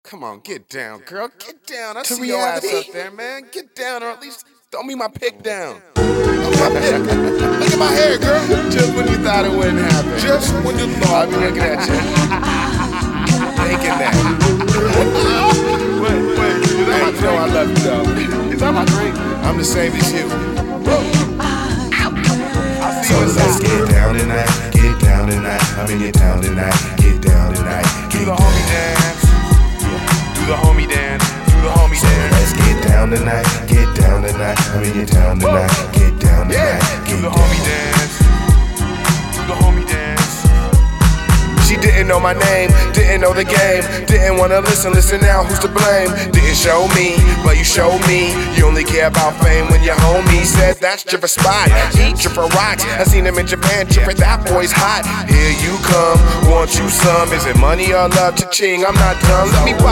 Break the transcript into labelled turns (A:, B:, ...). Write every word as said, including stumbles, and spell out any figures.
A: Come on, get down, girl. Get down. I
B: To
A: see your ass
B: reality.
A: up there, man. Get down, or at least throw me my pick down. Throw me my pick. Look at my hair, girl. Just when you thought it wouldn't happen. Just when you thought. I'll be looking at you. Thinking that.
B: Wait, wait. Is that
A: Hey,
B: my
A: you know I
B: drink?
A: love you, though.
B: Is that my drink?
A: I'm the same as you.
B: I see
C: So
B: you
C: let's
B: inside.
C: get down tonight, get down tonight. I'm in your town tonight, get down tonight,
B: Do
C: get
B: the
C: down.
B: homie dance. Do the homie dance. Do the homie
C: So
B: dance.
C: let's get down tonight, get down tonight. I'm in your town tonight, get down
B: Yeah.
C: tonight,
B: Do
C: get
B: the
C: down.
B: homie dance. Do the homie dance.
A: She didn't know my name, didn't know the game, didn't wanna listen, listen now, who's to blame? Didn't show me, but you showed me. You only care about fame when your homie said that's Jiffer spot. He Jiffer rocks, I seen him in Japan, Jiffer, that boy's hot. Here you come, want you some, is it money or love? Cha-ching, I'm not dumb, let me buy